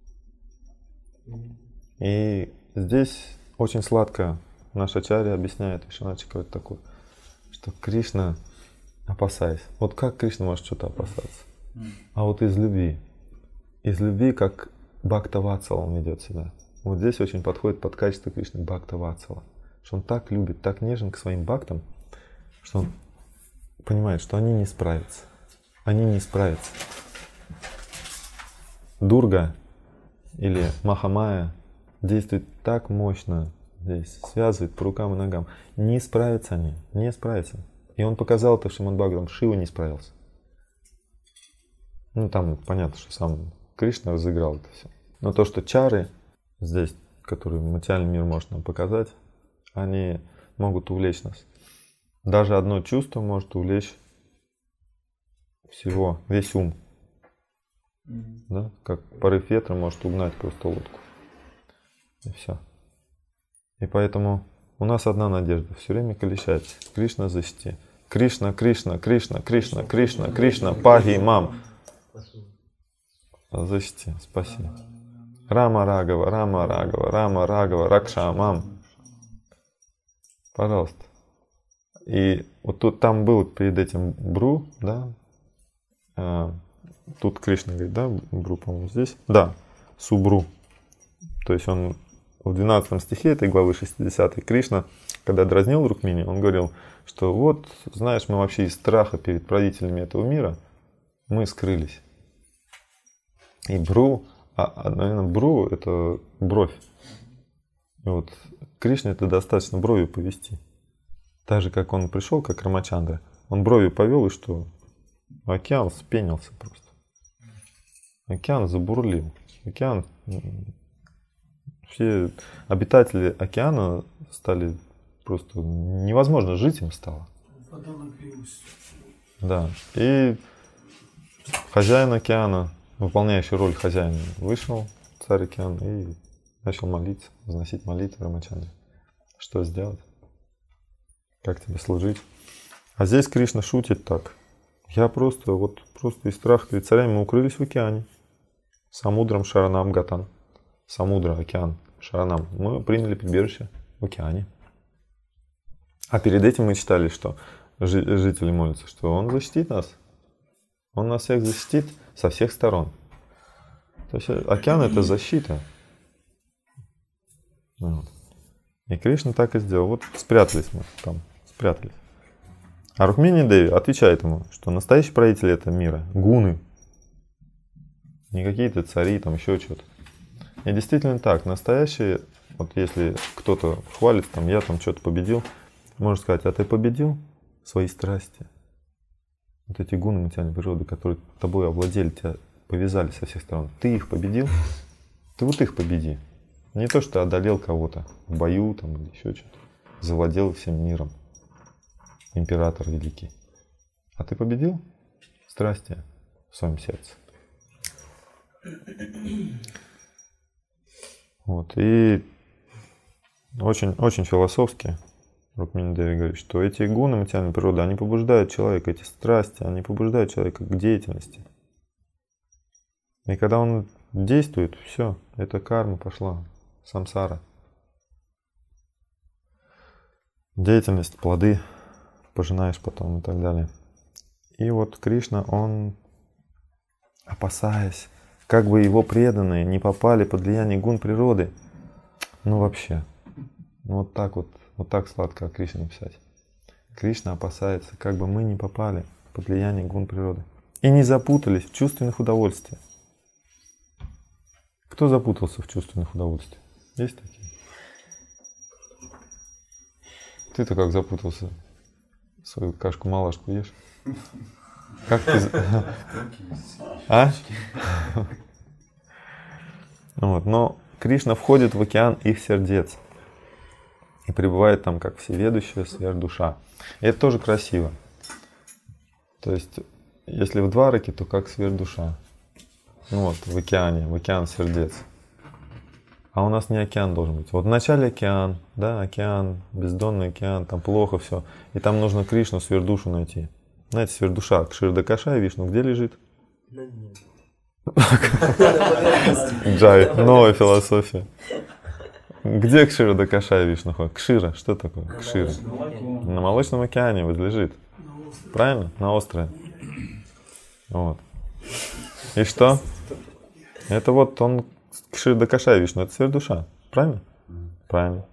И здесь очень сладко наш ачарья объясняет, Вишванат говорит такое, что Кришна, опасаясь, вот как Кришна может что-то опасаться? А вот из любви, как Бхакта-ватсала он ведет себя. Вот здесь очень подходит под качество Кришны Бхакта-ватсала, что он так любит, так нежен к своим бхактам, что он понимает, что они не справятся. Они не справятся. Дурга или Махамая действует так мощно здесь, связывает по рукам и ногам. Не справятся они, не справятся. И он показал это в Шримад Бхагаватам, Шива не справился. Ну там понятно, что сам Кришна разыграл это все. Но то, что чары здесь, которые материальный мир может нам показать, они могут увлечь нас. Даже одно чувство может увлечь всего, весь ум. Да? Как порыв ветра может угнать просто лодку. И все. И поэтому у нас одна надежда. Все время колещать. Кришна защити. Кришна, Кришна, Кришна, Кришна, Кришна, Кришна, Паги, Мам. Защити, спаси. Рама Рагава, Рама Рагава, Рама Рагава, Ракша, Мам. Пожалуйста. И вот тут там был перед этим Бру, да? Тут Кришна говорит, да, Бру, по-моему, здесь? Да, Субру. То есть он в 12 стихе этой главы 60 Кришна, когда дразнил Рукмини, он говорил, что вот, знаешь, мы вообще из страха перед правителями этого мира, мы скрылись. И Бру, наверное, Бру — это бровь. И вот Кришне это достаточно бровью повести. Так же, как он пришел, как Рамачандра, он бровью повел, и что? Океан вспенился просто. Океан забурлил. Океан, все обитатели океана стали просто невозможно жить им стало.
Вода нагрелась.
Да. И хозяин океана, выполняющий роль хозяина, вышел, царь океана, и начал молиться, возносить молитвы Рамачандре. Что сделать? Как тебе служить? А здесь Кришна шутит так. Я просто из страха перед царями мы укрылись в океане. Самудрам Шаранам Гатан. Самудра, океан, Шаранам. Мы приняли прибежище в океане. А перед этим мы читали, что жители молятся, что он защитит нас. Он нас всех защитит со всех сторон. То есть океан — это защита. Вот. И Кришна так и сделал. Вот спрятались мы там, спрятались. А Рукмини Деви отвечает ему, что настоящий правитель этого мира — гуны. Не какие-то цари, там еще что-то. И действительно так, настоящие, вот если кто-то хвалится, там, я там что-то победил, можно сказать, а ты победил свои страсти. Вот эти гуны материальной природы, которые тобой овладели, тебя повязали со всех сторон. Ты их победил, ты вот их победи. Не то, что одолел кого-то в бою там, или еще что-то. Завладел всем миром. Император великий. А ты победил страсти в своем сердце. Вот. И очень, очень философски Рукмини Деви говорит, что эти гуны материальной природы, они побуждают человека, эти страсти, они побуждают человека к деятельности. И когда он действует, все, это карма пошла, самсара. Деятельность, плоды пожинаешь потом и так далее. И вот Кришна, он, опасаясь, как бы его преданные не попали под влияние гун природы, ну вообще, ну вот так сладко о Кришне написать. Кришна опасается, как бы мы не попали под влияние гун природы и не запутались в чувственных удовольствиях. Кто запутался в чувственных удовольствиях? Есть такие? Ты-то как запутался? Свою кашку-малашку ешь? Как ты... А? Вот. Но Кришна входит в океан их сердец и пребывает там как всеведущая сверхдуша. И это тоже красиво. То есть, если в Двараке, то как сверхдуша. Ну вот, в океан сердец. А у нас не океан должен быть. Вот в начале океан, да, океан, бездонный океан, там плохо все. И там нужно Кришну, сверхдушу найти. Знаете, сверхдуша, Кширдакашай Вишну, где лежит?
На дне.
Джай, новая философия. Где Кширдакашай Вишну? Кшира, что такое? Кшира. На молочном океане вот лежит. Правильно? На острове. Вот. И что? Это вот он Кширдакашай Вишну, это сверхдуша. Правильно? Правильно.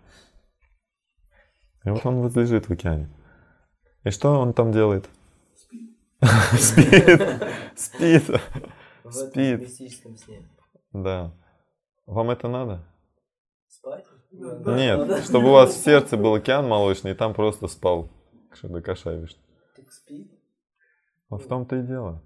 И вот он вот лежит в океане. И что он там делает? Спит. Спит.
В
Спит.
этом мистическом сне.
Да. Вам это надо?
Спать?
Нет, чтобы у вас в сердце был океан молочный, и там просто спал Кширдакашай Вишну.
Так спит?
Вот в том-то и дело.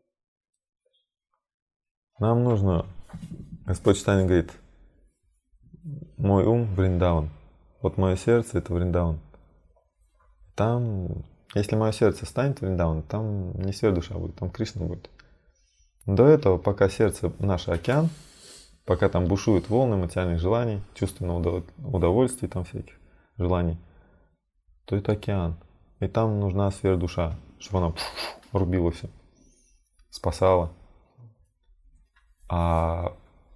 Нам нужно, Господь Чайтанья говорит, мой ум Вриндаван. Вот мое сердце это Вриндаван. Там, если мое сердце станет Вриндаван, там не сверхдуша будет, там Кришна будет. До этого, пока сердце наш океан, пока там бушуют волны материальных желаний, чувственного удовольствия, там всяких желаний, то это океан. И там нужна сверхдуша, чтобы она рубила все, спасала. А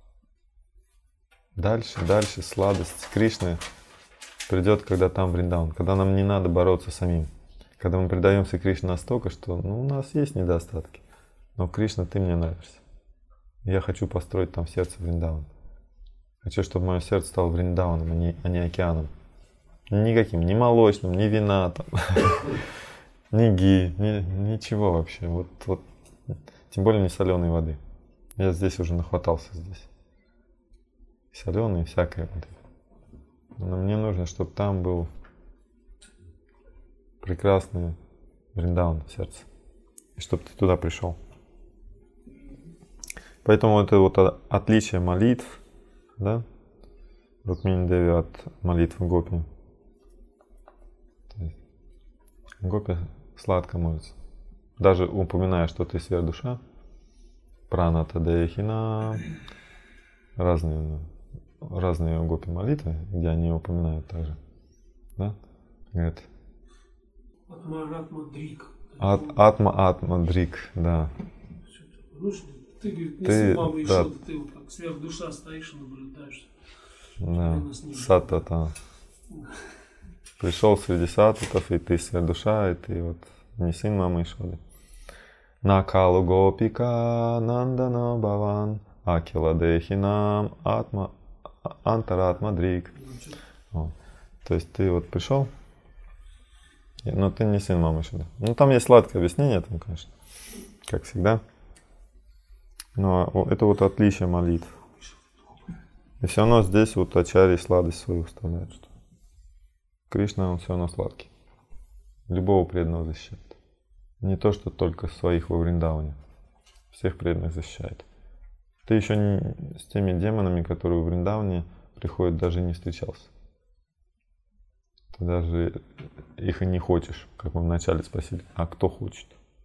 дальше сладость Кришны придет, когда там Вриндаван, когда нам не надо бороться самим. Когда мы предаемся Кришне настолько, что у нас есть недостатки. Но Кришна, ты мне нравишься. Я хочу построить там в сердце Вриндаван. Хочу, чтобы мое сердце стало Вриндаваном, а не океаном. Никаким, ни молочным, ни вина, там, ни ги, ничего вообще. Вот, тем более не соленой воды. Я здесь уже нахватался здесь. Соленый, всякое. Но мне нужно, чтобы там был прекрасный Вриндаван в сердце. И чтобы ты туда пришел. Поэтому это вот отличие молитв, да, Рукмини Деви от молитв Гопи. Гопи сладко молится. Даже упоминая, что ты сверхдуша, Праната Дехина, разные Гопи молитвы, где они упоминают также, да, говорят. Атма Дрик, да.
Ну, ты, говорит, неси мама еще, ты вот как сверхдуша стоишь и наблюдаешь.
Да, саттата. Пришел среди саттатов, и ты сверхдуша, и ты вот не сын мамы Ишоды. Накалу гопика нандана баван, акила дехинам атма антаратма дрик. Вот. То есть ты вот пришел, но ты не сын мамы Ишоды. Ну там есть сладкое объяснение, там, конечно, как всегда. Но это вот отличие молитв. И все равно здесь вот ачарьи сладость свою вставляют, что Кришна, он все равно сладкий. Любого преданного защищает. Не то, что только своих во Вриндаване. Всех преданных защищает. Ты еще с теми демонами, которые в Вриндаване приходят, даже не встречался. Ты даже их и не хочешь, как мы вначале спросили. А кто хочет?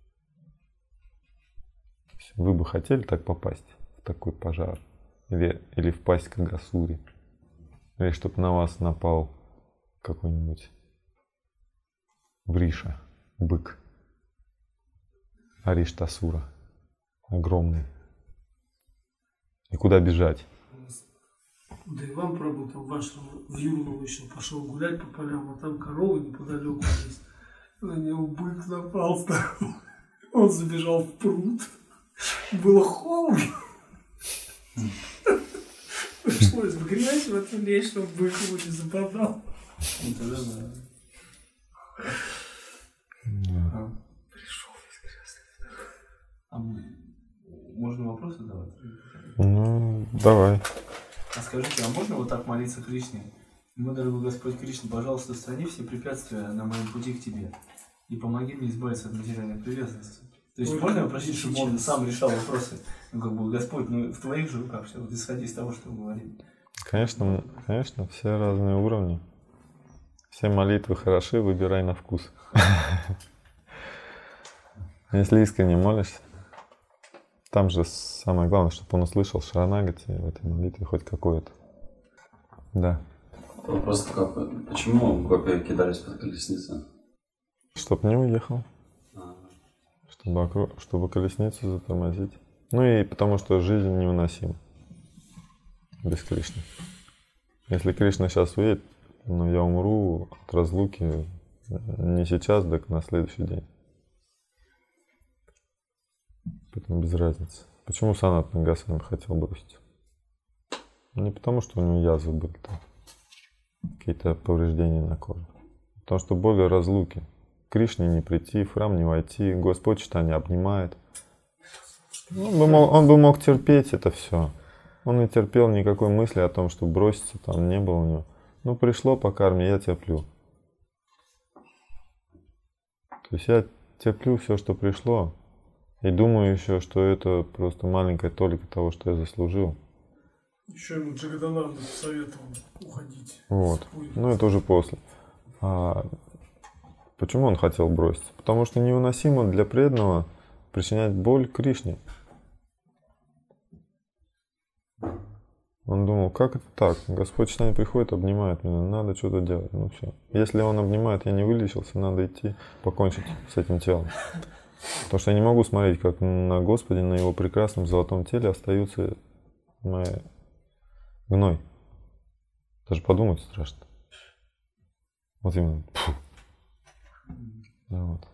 Вы бы хотели так попасть в такой пожар? Или впасть к Агасуре? Или чтобы на вас напал какой-нибудь Вриша, бык, Ариштасура, огромный. И куда бежать?
Да и вам Прабhu там ваш в Юрмалу еще пошел гулять по полям, а там коровы неподалеку есть. На него бык напал здоровый. Он забежал в пруд. Было холодно. Пришлось в грязь в эту лечь, чтобы бык его не забодал.
Пришел из грязных. Можно вопросы задавать?
Ну, давай.
А скажите, а можно вот так молиться Кришне? Мой дорогой Господь Кришна, пожалуйста, устрани все препятствия на моем пути к Тебе и помоги мне избавиться от материальной привязанности. То есть можно попросить, чтобы он сам решал вопросы? Ну, как бы, Господь, ну, в Твоих же руках все, вот исходя из того, что вы говорили.
Конечно, все разные уровни. Все молитвы хороши, выбирай на вкус. Если искренне молишься, там же самое главное, чтобы он услышал шаранагати в этой молитве хоть какое-то. Да.
Вопрос такой, почему гопи кидались под колесницу?
Чтоб не уехал. Чтобы колесницу затормозить. Ну и потому что жизнь невыносима без Кришны. Если Кришна сейчас уедет, но я умру от разлуки не сейчас, так на следующий день. Поэтому без разницы. Почему Санатана Госвами хотел бросить? Не потому, что у него язвы были там, какие-то повреждения на коже. Потому что боль разлуки. К Кришне не прийти, в храм не войти, Господь читание обнимает. Он бы мог терпеть это все. Он не терпел никакой мысли о том, что броситься там не было у него. Ну, пришло по карме, я терплю. То есть я терплю все, что пришло. И думаю еще, что это просто маленькая толика того, что я заслужил.
Еще ему Джагадананда посоветовал уходить.
Вот. Ну, это уже после. А почему он хотел броситься? Потому что невыносимо для преданного причинять боль Кришне. Он думал, как это так? Господь читание приходит, обнимает меня, надо что-то делать. Ну все. Если он обнимает, я не вылечился, надо идти покончить с этим телом. Потому что я не могу смотреть, как на Господе, на Его прекрасном золотом теле остается гной. Даже подумать страшно. Вот именно. Вот.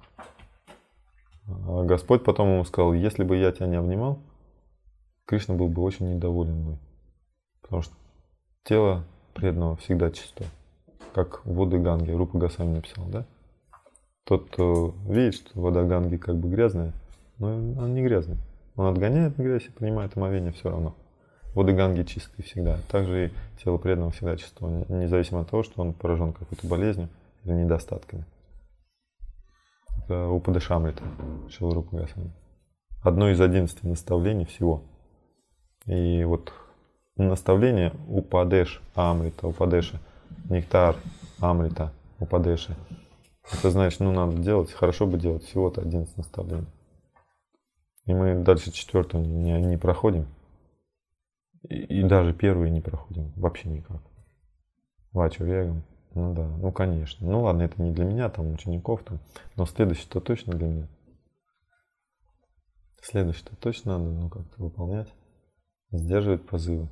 А Господь потом ему сказал, если бы я тебя не обнимал, Кришна был бы очень недоволен мной. Потому что тело преданного всегда чисто. Как воды Ганги, Рупа Госвами написал, да? Тот, кто видит, что вода Ганги как бы грязная, но он не грязный. Он отгоняет грязь и принимает омовение все равно. Воды Ганги чистые всегда. Также и тело преданного всегда чисто, независимо от того, что он поражен какой-то болезнью или недостатками. Это Упадешамрита, Шрила Рупа Госвами. Одно из 11 наставлений всего. И вот наставление Упадеш Амрита, Упадеша, нектар Амрита, Упадеша. Это значит, надо делать, хорошо бы делать всего-то 11 наставлений. И мы дальше 4 не проходим. И даже 1 не проходим. Вообще никак. Вачу вегам. Ну да, ну конечно. Ну ладно, это не для меня, там, учеников там. Но следующий-то точно для меня. Следующий-то точно надо, как-то выполнять. Сдерживать позывы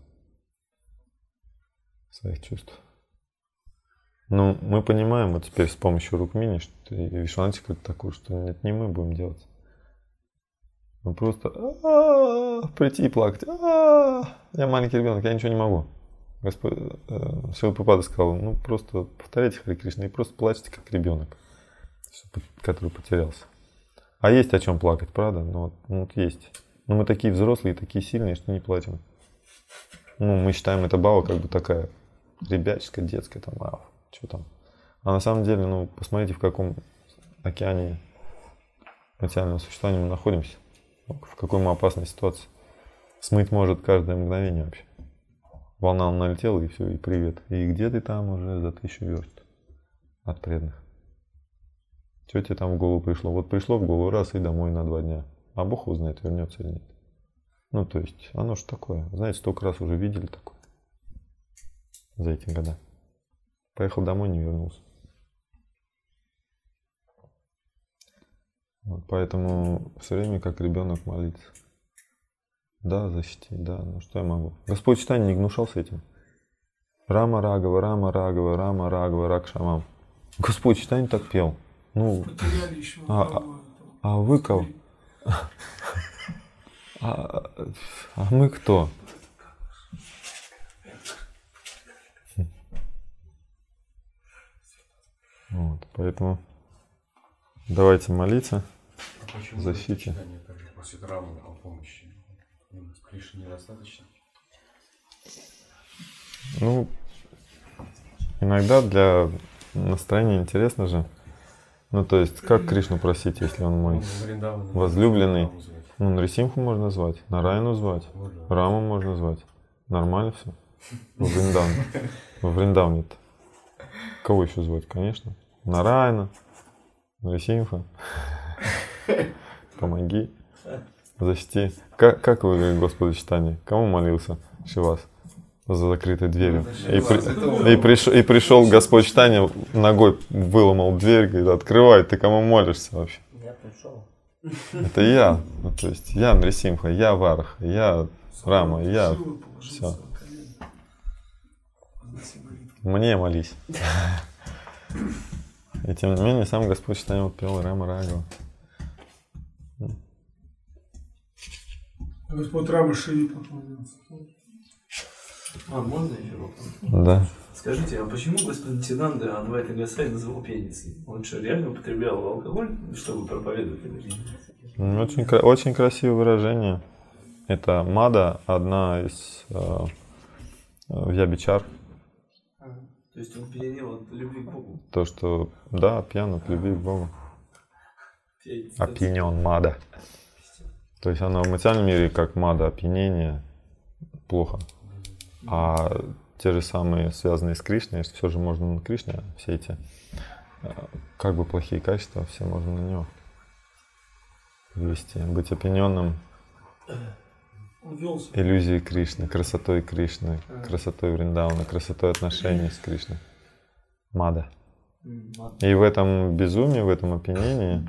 своих чувств. Но мы понимаем вот теперь с помощью Рукмини, что и Вишванатика такую, что это не мы будем делать. Мы просто прийти и плакать. Я маленький ребенок, я ничего не могу. Господь Шрила Прабхупада сказал, просто повторяйте Харе Кришна и просто плачьте как ребенок, который потерялся. А есть о чем плакать, правда? Ну вот есть. Но мы такие взрослые, такие сильные, что не платим. Ну, мы считаем это бава как бы такая ребяческая, детская, там, что там. А на самом деле, ну, посмотрите, в каком океане материального существования мы находимся, в какой мы опасной ситуации. Смыть может каждое мгновение вообще. Волна налетела, и все, и привет. И где ты там уже за 1000 верст от преданных? Что тебе там в голову пришло? Вот пришло в голову раз и домой на 2 дня. А Бог его знает, вернется или нет. Ну, то есть, оно же такое. Знаете, столько раз уже видели такое за эти года. Поехал домой, не вернулся. Вот, поэтому все время как ребенок молиться. Да, защити, да, ну что я могу. Господь читание не гнушался этим. Рама Рагава, Рама Рагава, Рама Рагава, Ракшамам. Господь читание так пел. Ну,
Потеряли еще
а вы кого? А мы кто? Вот, поэтому давайте молиться
А почему
защите.
читание также просит Раму о помощи? Кришне недостаточно?
Ну, иногда для настроения интересно же. Ну, то есть, как Кришну просить, если он мой возлюбленный? Ну, Нарисимху можно звать, Нараяну звать, Раму можно звать. Нормально все. Во Вриндаване. Во Вриндаване-то. Кого еще звать? Конечно. Нараяна, Нарисимха. Помоги. Защити. Как вы говорите, Господи, читание? Кому молился Шивас за закрытой дверью? И пришел Господь читание, ногой выломал дверь, говорит, открывай, ты кому молишься вообще?
Я пришел.
Это я. Ну, то есть я Нрисимха, я Вараха, я Рама, я все. Мне молись. И тем не менее сам Господь читание пел Рама Рагава.
Господь Рама Шиви поклонился.
Можно еще вопрос?
Да.
Скажите, а почему господин Тинанда Адвайта Госвами называл пьяницей? Он что, реально употреблял алкоголь, чтобы проповедовать или нет?
Очень красивое выражение. Это мада, одна из вьябичар.
То есть он пьянел от любви к Богу?
То, что, да, пьян от любви к Богу. Опьянен, мада. То есть оно в материальном мире как мада, опьянение, плохо. А те же самые, связанные с Кришной, все же можно на Кришне, все эти как бы плохие качества, все можно на него вести. Быть опьяненным иллюзией Кришны, красотой Кришны, красотой Вриндавана, красотой отношений с Кришной. Мада. И в этом безумии, в этом опьянении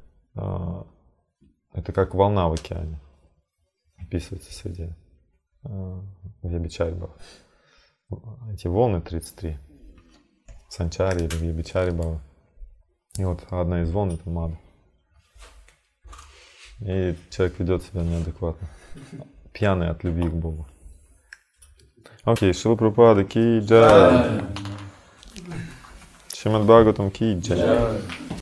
это как волна в океане. Описывается среди Вьябичари Бхава. Эти волны 33. Санчари или Вьябичари Бхава. И вот одна из волн это мада. И человек ведет себя неадекватно. Пьяный от любви к Богу. Окей, Шрила Прабхупада ки джай. Шримад Бхагаватам ки джай.